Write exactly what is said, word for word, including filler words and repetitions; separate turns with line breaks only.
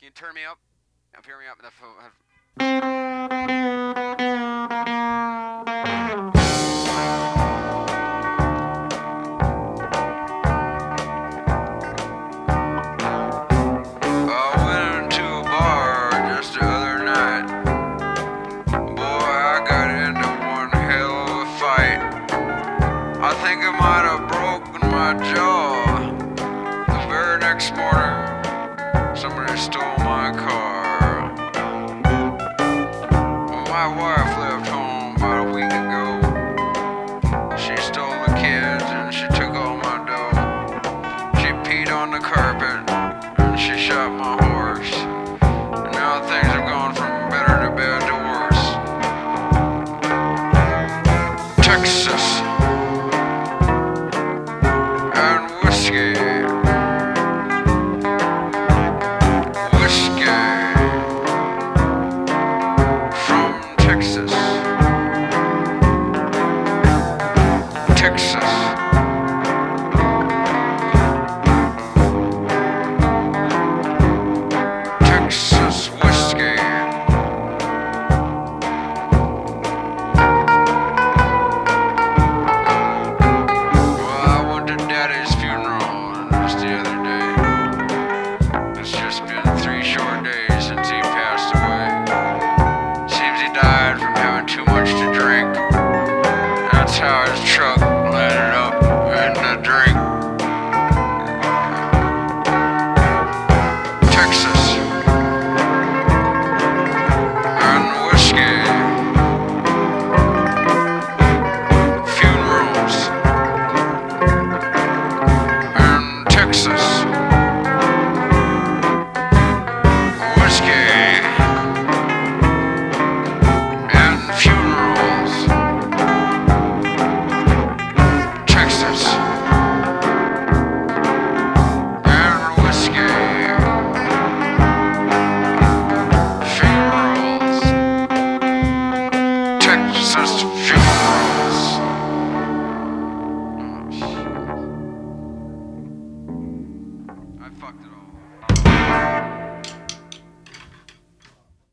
Can you turn me up? Now hear me up. The phone.
I think I might have broken my jaw. The very next morning, somebody stole my car. My wife left home about a week ago. She stole the kids and she took all my dough. She peed on the carpet and she shot my horse. And now things have gone from better to bad to worse. Texas. Whiskey, whiskey from Texas, Texas, Texas whiskey. Well, I went to Daddy's funeral the other day. It's just been three short days since he passed away. Seems he died from having too much to drink. That's how his truck landed up in the drink. Texas and whiskey. Funerals. Texas, whiskey, and funerals. Texas, and whiskey, funerals. Texas funerals. I fucked it all.